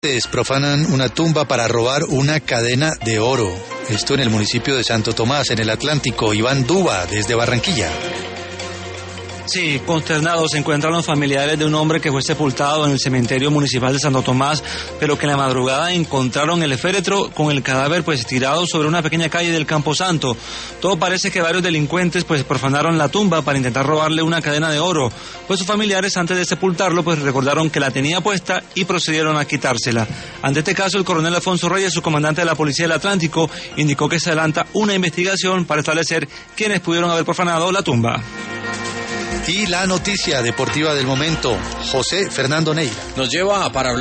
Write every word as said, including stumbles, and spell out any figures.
Profanan una tumba para robar una cadena de oro. Esto en el municipio de Santo Tomás, en el Atlántico. Iván Duba, desde Barranquilla. Sí, consternados se encuentran los familiares de un hombre que fue sepultado en el cementerio municipal de Santo Tomás, pero que en la madrugada encontraron el féretro con el cadáver pues tirado sobre una pequeña calle del Camposanto. Todo parece que varios delincuentes pues profanaron la tumba para intentar robarle una cadena de oro. Pues sus familiares, antes de sepultarlo, pues recordaron que la tenía puesta y procedieron a quitársela. Ante este caso, el coronel Alfonso Reyes, su comandante de la Policía del Atlántico, indicó que se adelanta una investigación para establecer quiénes pudieron haber profanado la tumba. Y la noticia deportiva del momento, José Fernando Neira. Nos lleva para